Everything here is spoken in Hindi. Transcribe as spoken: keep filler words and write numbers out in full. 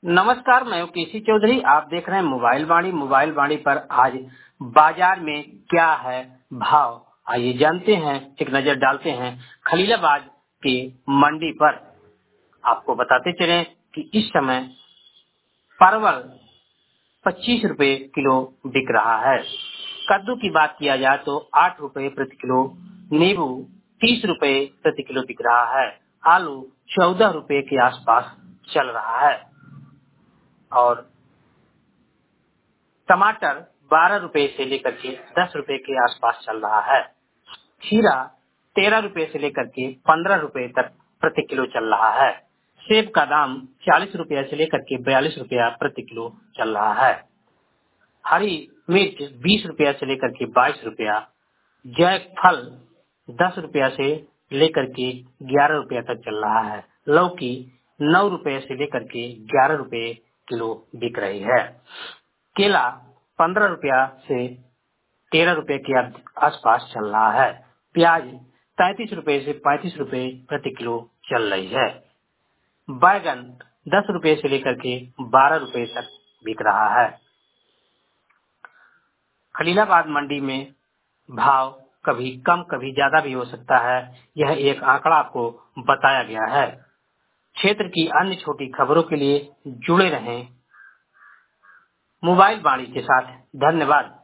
नमस्कार, मैं हूँ केसी चौधरी। आप देख रहे हैं मोबाइल वाणी। मोबाइल वाणी पर आज बाजार में क्या है भाव, आइए जानते हैं, एक नजर डालते हैं खलीलाबाद की मंडी पर। आपको बताते चलें कि इस समय परवल पच्चीस रुपए किलो बिक रहा है। कद्दू की बात किया जाए तो आठ रुपए प्रति किलो, नींबू तीस रुपए प्रति किलो बिक रहा है, आलू चौदह रुपए के आसपास चल रहा है और टमाटर बारह रुपए से लेकर के दस रुपए के आसपास चल रहा है। खीरा तेरह रुपए से लेकर के पंद्रह रुपए तक प्रति किलो चल रहा है। सेब का दाम चालीस रुपया से लेकर के बयालीस रुपया प्रति किलो चल रहा है। हरी मिर्च बीस रुपया से लेकर के बाईस रुपया, जायफल दस रुपया से लेकर के ग्यारह रुपया तक चल रहा है। लौकी नौ रुपए से लेकर के ग्यारह रुपए किलो बिक रही है। केला पंद्रह रुपया से तेरह रुपए के आसपास चल रहा है। प्याज तैतीस रुपए से पैंतीस रुपए प्रति किलो चल रही है। बैगन दस रुपए से लेकर के बारह रुपए तक बिक रहा है। खलीलाबाद मंडी में भाव कभी कम कभी ज्यादा भी हो सकता है, यह एक आंकड़ा आपको बताया गया है। क्षेत्र की अन्य छोटी खबरों के लिए जुड़े रहें मोबाइल वाणी के साथ। धन्यवाद।